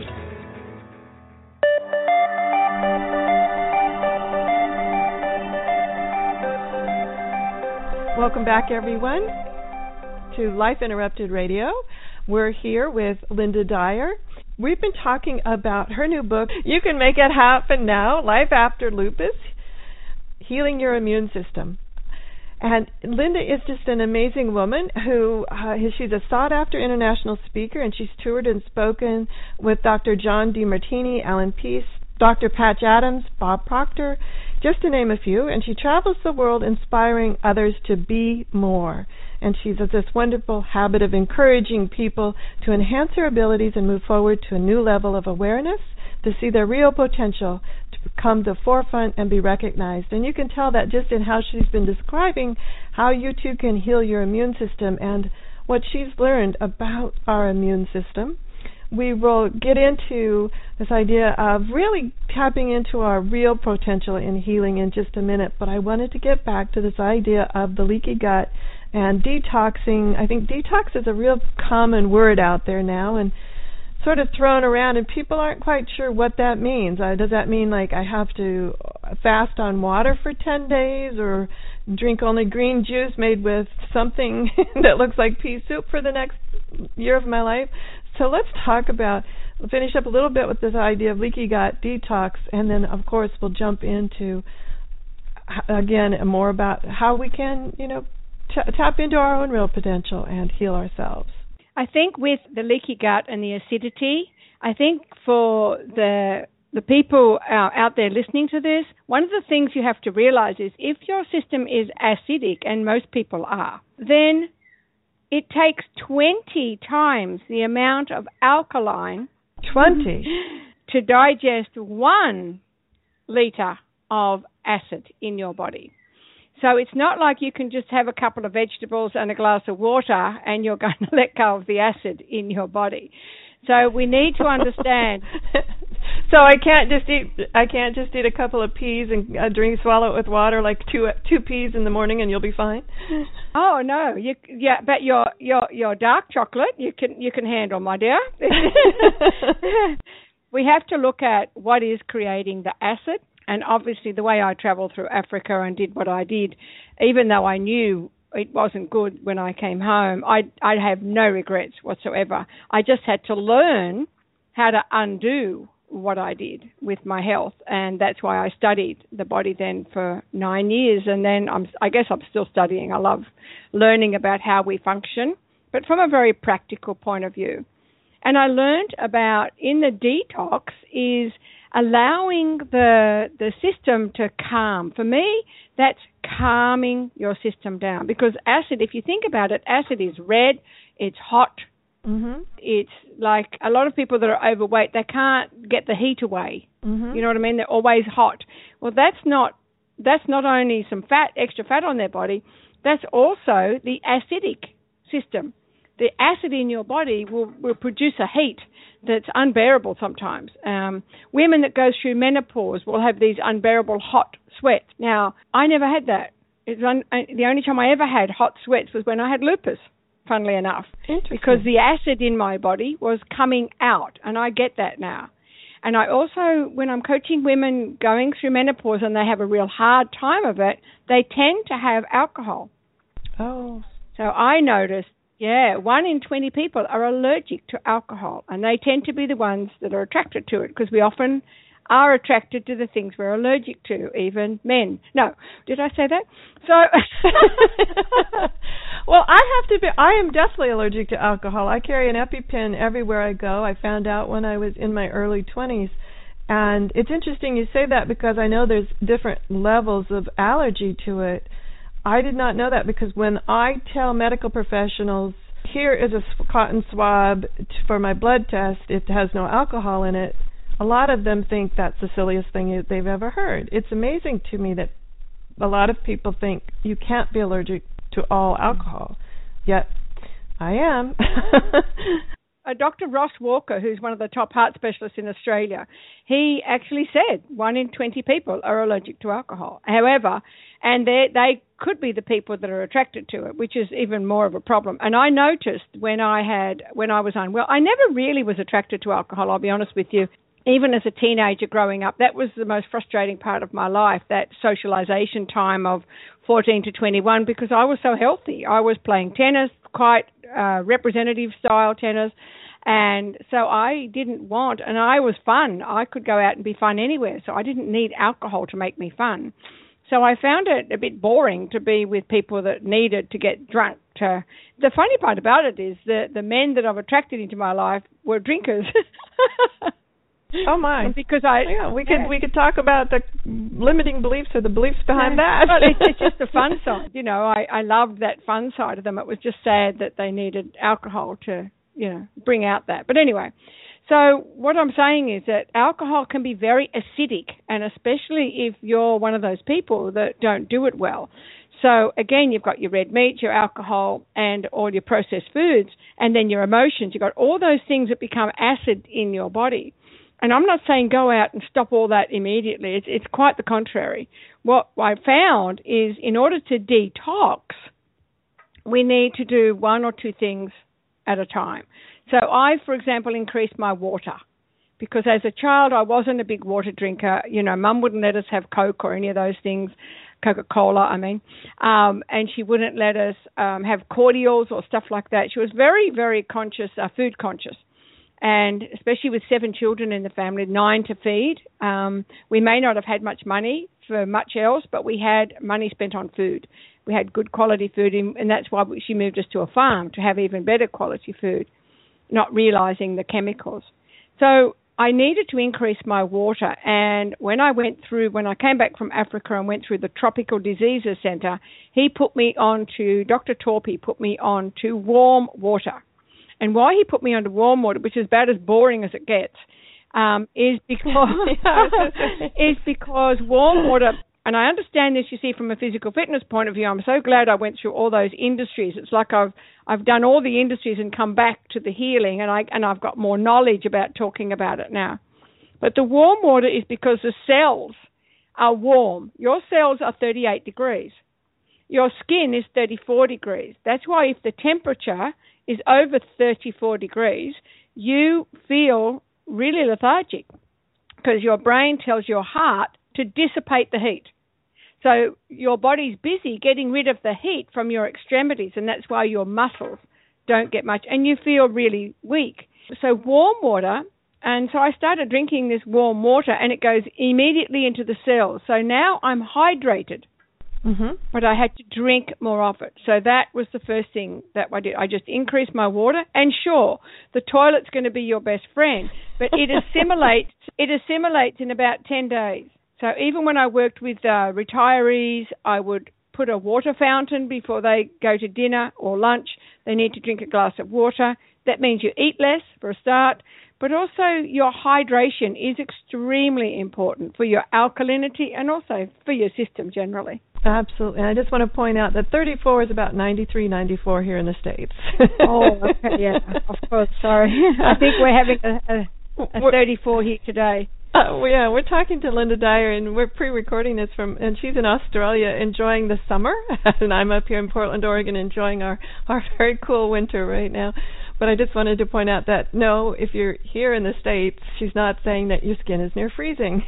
Welcome back, everyone, to Life Interrupted Radio. We're here with Linda Dyer. We've been talking about her new book, You Can Make It Happen Now, Life After Lupus, Healing Your Immune System. And Linda is just an amazing woman who, she's a sought-after international speaker, and she's toured and spoken with Dr. John DeMartini, Alan Peace, Dr. Patch Adams, Bob Proctor, just to name a few. And she travels the world inspiring others to be more. And she has this wonderful habit of encouraging people to enhance their abilities and move forward to a new level of awareness, to see their real potential, to come to the forefront and be recognized. And you can tell that just in how she's been describing how you too can heal your immune system and what she's learned about our immune system. We will get into this idea of really tapping into our real potential in healing in just a minute, but I wanted to get back to this idea of the leaky gut and detoxing. I think detox is a real common word out there now and sort of thrown around, and people aren't quite sure what that means. Does that mean like I have to fast on water for 10 days or drink only green juice made with something that looks like pea soup for the next year of my life? So let's finish up a little bit with this idea of leaky gut detox, and then of course we'll jump into, again, more about how we can, tap into our own real potential and heal ourselves. I think with the leaky gut and the acidity, I think for the people out there listening to this, one of the things you have to realize is if your system is acidic, and most people are, then it takes 20 times the amount of alkaline 20 to digest 1 liter of acid in your body. So it's not like you can just have a couple of vegetables and a glass of water and you're going to let go of the acid in your body. So we need to understand. So I can't just eat a couple of peas and swallow it with water, like two peas in the morning, and you'll be fine. Oh no, but your dark chocolate you can handle, my dear. We have to look at what is creating the acid. And obviously the way I traveled through Africa and did what I did, even though I knew it wasn't good when I came home, I have no regrets whatsoever. I just had to learn how to undo what I did with my health, and that's why I studied the body then for 9 years, and then I guess I'm still studying. I love learning about how we function, but from a very practical point of view. And I learned about in the detox is allowing the system to calm. For me, that's calming your system down. Because acid, if you think about it, acid is red, it's hot. Mm-hmm. It's like a lot of people that are overweight, they can't get the heat away. Mm-hmm. You know what I mean? They're always hot. Well, that's not only some extra fat on their body, that's also the acidic system. The acid in your body will produce a heat that's unbearable sometimes. Women that go through menopause will have these unbearable hot sweats. Now, I never had that. The only time I ever had hot sweats was when I had lupus, funnily enough, because the acid in my body was coming out, and I get that now. And I also, when I'm coaching women going through menopause and they have a real hard time of it, they tend to have alcohol. Oh. So I noticed, 1 in 20 people are allergic to alcohol, and they tend to be the ones that are attracted to it, because we often are attracted to the things we're allergic to, even men. No, did I say that? So, well, I am definitely allergic to alcohol. I carry an EpiPen everywhere I go. I found out when I was in my early 20s. And it's interesting you say that, because I know there's different levels of allergy to it. I did not know that, because when I tell medical professionals, here is a cotton swab for my blood test, it has no alcohol in it, a lot of them think that's the silliest thing they've ever heard. It's amazing to me that a lot of people think you can't be allergic to all alcohol, yet I am. Dr. Ross Walker, who's one of the top heart specialists in Australia, he actually said 1 in 20 people are allergic to alcohol. However, and they could be the people that are attracted to it, which is even more of a problem. And I noticed when I was unwell, I never really was attracted to alcohol, I'll be honest with you. Even as a teenager growing up, that was the most frustrating part of my life, that socialization time of 14 to 21, because I was so healthy. I was playing tennis quite representative style tennis. And so I didn't want, and I was fun. I could go out and be fun anywhere, so I didn't need alcohol to make me fun. So I found it a bit boring to be with people that needed to get drunk. The funny part about it is that the men that I've attracted into my life were drinkers. Oh my! Because we could talk about the limiting beliefs or the beliefs behind that. Well, it's just the fun side. You know, I loved that fun side of them. It was just sad that they needed alcohol to, bring out that. But anyway, so what I'm saying is that alcohol can be very acidic, and especially if you're one of those people that don't do it well. So again, you've got your red meat, your alcohol, and all your processed foods, and then your emotions. You've got all those things that become acid in your body. And I'm not saying go out and stop all that immediately. It's quite the contrary. What I found is in order to detox, we need to do one or two things at a time. So I, for example, increased my water because as a child I wasn't a big water drinker. Mum wouldn't let us have Coke or any of those things, Coca-Cola, and she wouldn't let us have cordials or stuff like that. She was very, very conscious, food conscious. And especially with 7 children in the family, 9 to feed, we may not have had much money for much else, but we had money spent on food. We had good quality food, and that's why she moved us to a farm to have even better quality food, not realizing the chemicals. So I needed to increase my water, and when I came back from Africa and went through the Tropical Diseases Center, Dr. Torpy put me on to warm water. And why he put me under warm water, which is about as boring as it gets, is because warm water, and I understand this, you see, from a physical fitness point of view. I'm so glad I went through all those industries. It's like I've done all the industries and come back to the healing, and I've got more knowledge about talking about it now. But the warm water is because the cells are warm. Your cells are 38 degrees. Your skin is 34 degrees. That's why if the temperature is over 34 degrees, you feel really lethargic because your brain tells your heart to dissipate the heat. So your body's busy getting rid of the heat from your extremities, and that's why your muscles don't get much, and you feel really weak. So warm water, and so I started drinking this warm water, and it goes immediately into the cells. So now I'm hydrated. Mm-hmm. But I had to drink more of it. So that was the first thing that I did. I just increased my water. And sure, the toilet's going to be your best friend, but it assimilates in about 10 days. So even when I worked with retirees, I would put a water fountain before they go to dinner or lunch. They need to drink a glass of water. That means you eat less for a start, but also your hydration is extremely important for your alkalinity and also for your system generally. Absolutely. And I just want to point out that 34 is about 93, 94 here in the States. Oh, okay, yeah, of course, sorry. I think we're having a 34 here today. We're talking to Linda Dyer, and we're pre-recording this and she's in Australia enjoying the summer, and I'm up here in Portland, Oregon, enjoying our very cool winter right now. But I just wanted to point out that, no, if you're here in the States, she's not saying that your skin is near freezing.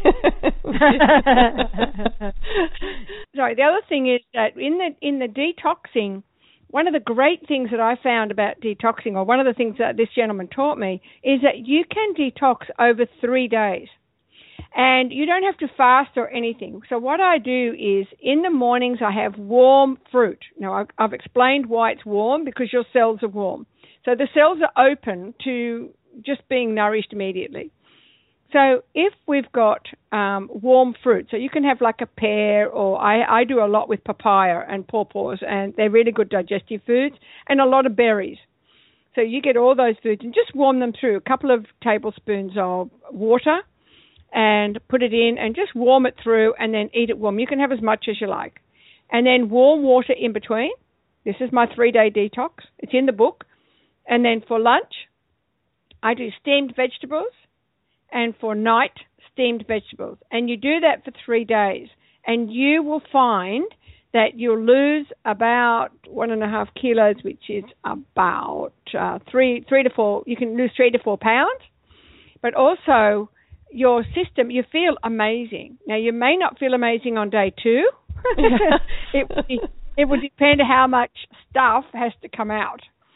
Sorry, the other thing is that in the detoxing, one of the great things that I found about detoxing, or one of the things that this gentleman taught me, is that you can detox over 3 days. And you don't have to fast or anything. So what I do is, in the mornings, I have warm fruit. Now, I've explained why it's warm, because your cells are warm. So the cells are open to just being nourished immediately. So if we've got warm fruit, so you can have like a pear, or I do a lot with papaya and pawpaws, and they're really good digestive foods, and a lot of berries. So you get all those foods and just warm them through a couple of tablespoons of water and put it in and just warm it through and then eat it warm. You can have as much as you like. And then warm water in between. This is my 3-day detox. It's in the book. And then for lunch, I do steamed vegetables, and for night, steamed vegetables. And you do that for 3 days, and you will find that you'll lose about 1.5 kilos, which is about 3 to 4. You can lose 3 to 4 pounds, but also your system, you feel amazing. Now, you may not feel amazing on day 2. It would depend how much stuff has to come out.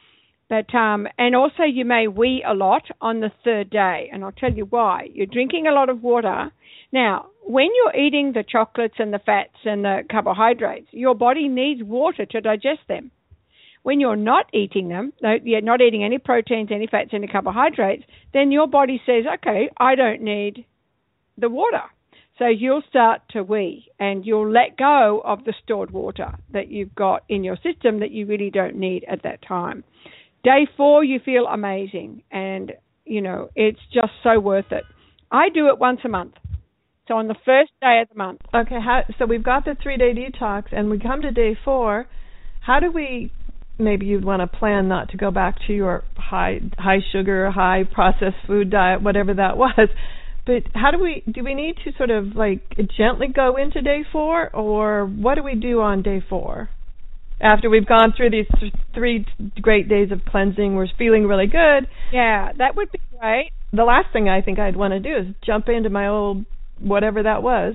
But and also you may wee a lot on the third day, and I'll tell you why. You're drinking a lot of water. Now, when you're eating the chocolates and the fats and the carbohydrates, your body needs water to digest them. When you're not eating them, you're not eating any proteins, any fats, any carbohydrates, then your body says, okay, I don't need the water. So you'll start to wee, and you'll let go of the stored water that you've got in your system that you really don't need at that time. Day 4, you feel amazing, and, it's just so worth it. I do it once a month, so on the first day of the month. Okay, so we've got the 3-day detox, and we come to day 4. How do we, maybe you'd want to plan not to go back to your high sugar, high processed food diet, whatever that was, but how do we need to sort of like gently go into day 4, or what do we do on day 4? After we've gone through these 3 great days of cleansing, we're feeling really good. Yeah, that would be great. The last thing I think I'd want to do is jump into my old whatever that was.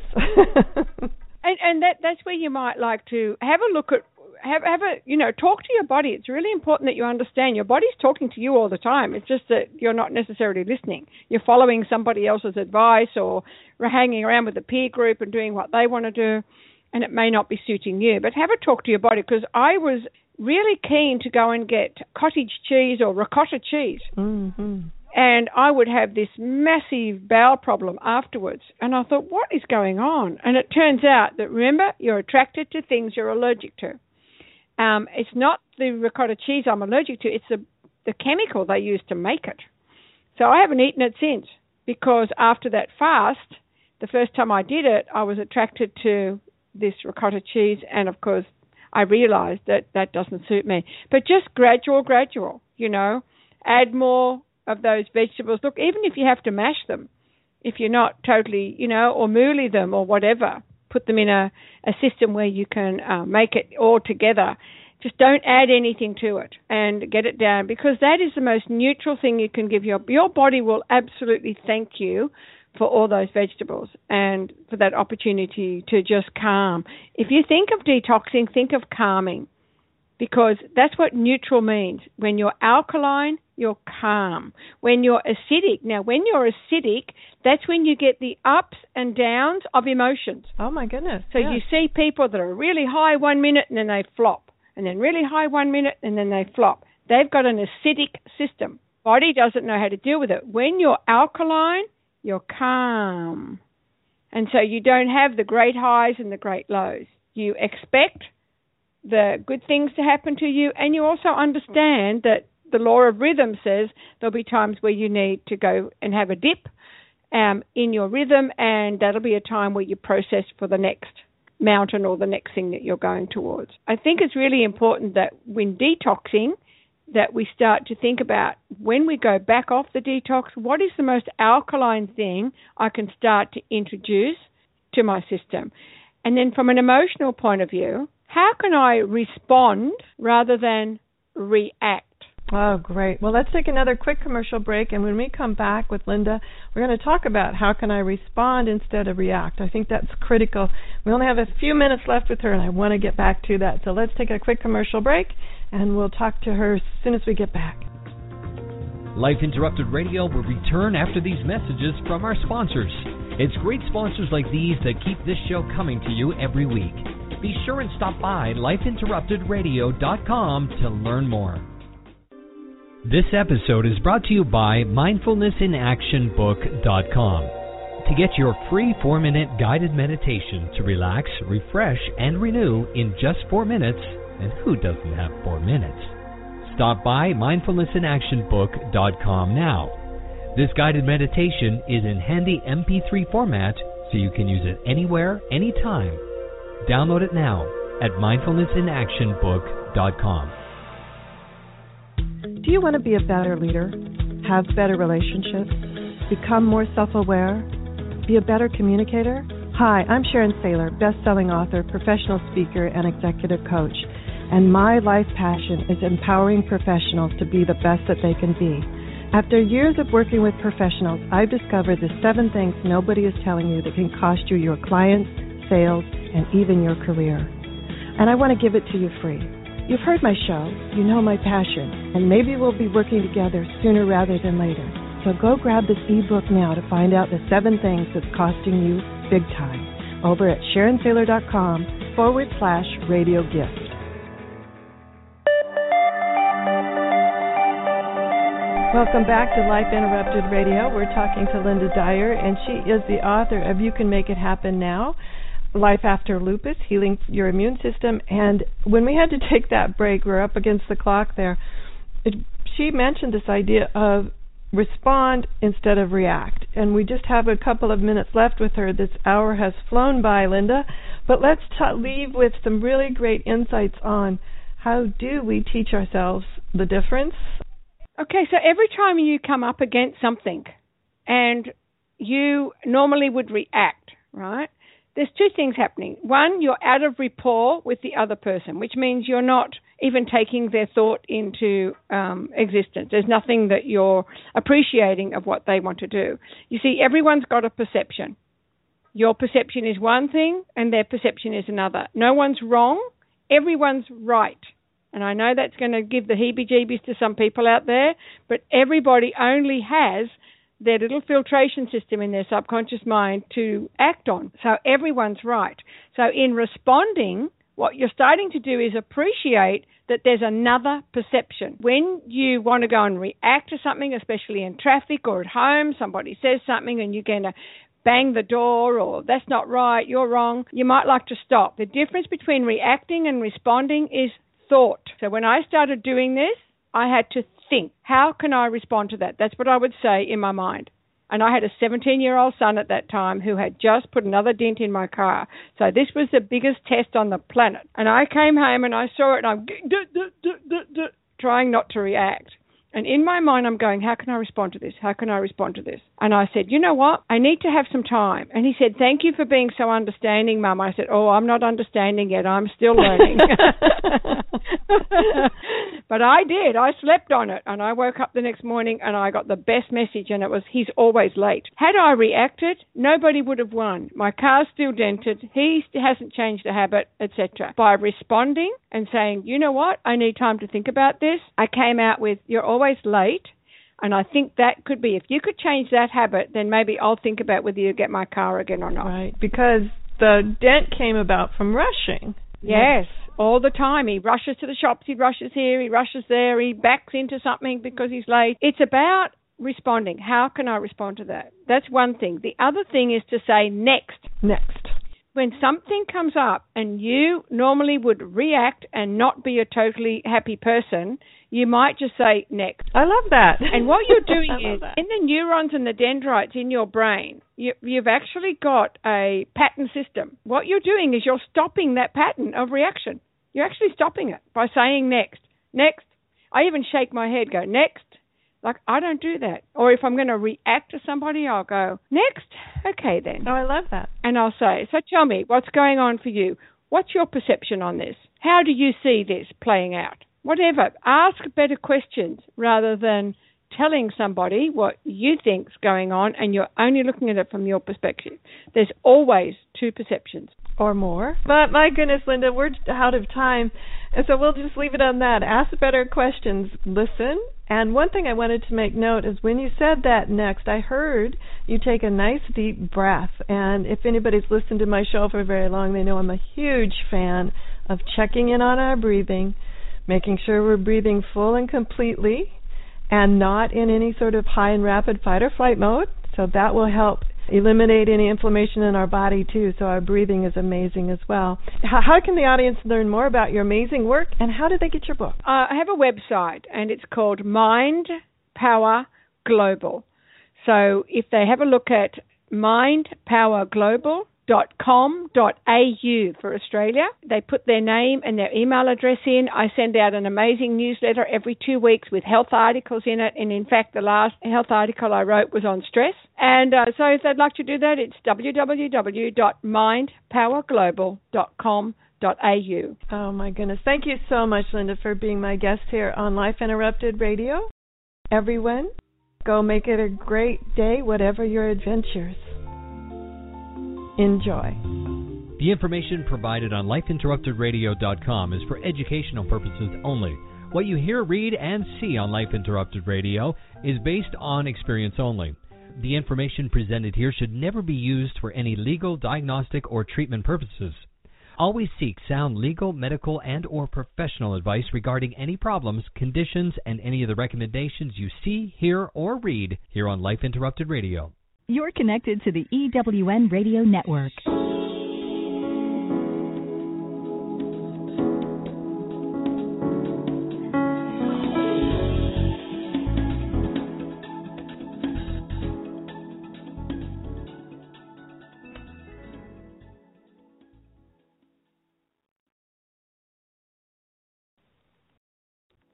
and that's where you might like to have a look at, talk to your body. It's really important that you understand your body's talking to you all the time. It's just that you're not necessarily listening. You're following somebody else's advice, or hanging around with a peer group and doing what they want to do, and it may not be suiting you. But have a talk to your body, because I was really keen to go and get cottage cheese or ricotta cheese. Mm-hmm. And I would have this massive bowel problem afterwards. And I thought, what is going on? And it turns out that, remember, you're attracted to things you're allergic to. It's not the ricotta cheese I'm allergic to. It's the chemical they use to make it. So I haven't eaten it since, because after that fast, the first time I did it, I was attracted to this ricotta cheese. And, of course, I realized that doesn't suit me. But just gradual, add more of those vegetables. Look, even if you have to mash them, if you're not totally, or moolie them or whatever, put them in a system where you can make it all together. Just don't add anything to it and get it down, because that is the most neutral thing you can give your body. Will absolutely thank you for all those vegetables and for that opportunity to just calm. If you think of detoxing, think of calming, because that's what neutral means. When you're alkaline, you're calm. When you're acidic, when you're acidic, that's when you get the ups and downs of emotions. Oh, my goodness. So you see people that are really high 1 minute and then they flop, and then really high 1 minute and then they flop. They've got an acidic system. Body doesn't know how to deal with it. When you're alkaline, you're calm. And so you don't have the great highs and the great lows. You expect the good things to happen to you, and you also understand that the law of rhythm says there'll be times where you need to go and have a dip in your rhythm, and that'll be a time where you process for the next mountain or the next thing that you're going towards. I think it's really important that when detoxing, that we start to think about, when we go back off the detox, what is the most alkaline thing I can start to introduce to my system? And then from an emotional point of view, how can I respond rather than react? Oh, great. Well, let's take another quick commercial break, and when we come back with Linda, we're going to talk about how can I respond instead of react. I think that's critical. We only have a few minutes left with her, and I want to get back to that. So let's take a quick commercial break, and we'll talk to her as soon as we get back. Life Interrupted Radio will return after these messages from our sponsors. It's great sponsors like these that keep this show coming to you every week. Be sure and stop by lifeinterruptedradio.com to learn more. This episode is brought to you by mindfulnessinactionbook.com. To get your free 4-minute guided meditation to relax, refresh, and renew in just 4 minutes, and who doesn't have 4 minutes? Stop by mindfulnessinactionbook.com now. This guided meditation is in handy MP3 format, so you can use it anywhere, anytime. Download it now at mindfulnessinactionbook.com. Do you want to be a better leader, have better relationships, become more self-aware, be a better communicator? Hi, I'm Sharon Saylor, best-selling author, professional speaker, and executive coach. And my life passion is empowering professionals to be the best that they can be. After years of working with professionals, I've discovered the 7 things nobody is telling you that can cost you your clients, sales, and even your career. And I want to give it to you free. You've heard my show, you know my passion, and maybe we'll be working together sooner rather than later. So go grab this ebook now to find out the 7 things that's costing you big time over at SharonSaylor.com/radio gift. Welcome back to Life Interrupted Radio. We're talking to Linda Dyer, and she is the author of You Can Make It Happen Now, Life After Lupus, Healing Your Immune System. And when we had to take that break, we're up against the clock there, she mentioned this idea of respond instead of react. And we just have a couple of minutes left with her. This hour has flown by, Linda. But let's leave with some really great insights on how do we teach ourselves the difference. Okay, so every time you come up against something and you normally would react, right? There's 2 things happening. One, you're out of rapport with the other person, which means you're not even taking their thought into existence. There's nothing that you're appreciating of what they want to do. You see, everyone's got a perception. Your perception is one thing and their perception is another. No one's wrong. Everyone's right. And I know that's going to give the heebie-jeebies to some people out there, but everybody only has their little filtration system in their subconscious mind to act on. So everyone's right. So in responding, what you're starting to do is appreciate that there's another perception. When you want to go and react to something, especially in traffic or at home, somebody says something and you're going to bang the door or that's not right, you're wrong, you might like to stop. The difference between reacting and responding is thought. So when I started doing this, I had to think, how can I respond to that? That's what I would say in my mind. And I had a 17-year-old son at that time who had just put another dent in my car. So this was the biggest test on the planet. And I came home and I saw it and I'm trying not to react. And in my mind, I'm going, how can I respond to this? How can I respond to this? And I said, you know what? I need to have some time. And he said, thank you for being so understanding, Mum. I said, oh, I'm not understanding yet. I'm still learning. But I did. I slept on it. And I woke up the next morning and I got the best message. And it was, he's always late. Had I reacted, nobody would have won. My car's still dented. He hasn't changed the habit, etc. By responding and saying, you know what? I need time to think about this. I came out with, you're always late. And I think that could be, if you could change that habit, then maybe I'll think about whether you get my car again or not. Right, because the dent came about from rushing. Yes, all the time. He rushes to the shops, he rushes here, he rushes there, he backs into something because he's late. It's about responding. How can I respond to that? That's one thing. The other thing is to say next. Next. When something comes up and you normally would react and not be a totally happy person, you might just say next. I love that. And what you're doing is, in the neurons and the dendrites in your brain, you've actually got a pattern system. What you're doing is you're stopping that pattern of reaction. You're actually stopping it by saying next. Next. I even shake my head, go next. Like, I don't do that. Or if I'm going to react to somebody, I'll go, next. Okay, then. Oh, I love that. And I'll say, so tell me, what's going on for you? What's your perception on this? How do you see this playing out? Whatever. Ask better questions rather than telling somebody what you think's going on and you're only looking at it from your perspective. There's always 2 perceptions. Or more. But my goodness, Linda, we're out of time. And so we'll just leave it on that. Ask better questions. Listen. And one thing I wanted to make note is when you said that next, I heard you take a nice deep breath. And if anybody's listened to my show for very long, they know I'm a huge fan of checking in on our breathing, making sure we're breathing full and completely and not in any sort of high and rapid fight or flight mode. So that will help eliminate any inflammation in our body too. So our breathing is amazing as well. How can the audience learn more about your amazing work, and how do they get your book? I have a website, and it's called Mind Power Global. So if they have a look at mindpowerglobal.com.au for Australia, they put their name and their email address in. I send out an amazing newsletter every 2 weeks with health articles in it. And in fact, the last health article I wrote was on stress. And so if they'd like to do that, it's www.mindpowerglobal.com.au. Oh, my goodness. Thank you so much, Linda, for being my guest here on Life Interrupted Radio. Everyone, go make it a great day, whatever your adventures. Enjoy. The information provided on lifeinterruptedradio.com is for educational purposes only. What you hear, read, and see on Life Interrupted Radio is based on experience only. The information presented here should never be used for any legal, diagnostic, or treatment purposes. Always seek sound legal, medical, and or professional advice regarding any problems, conditions, and any of the recommendations you see, hear, or read here on Life Interrupted Radio. You're connected to the EWN Radio Network.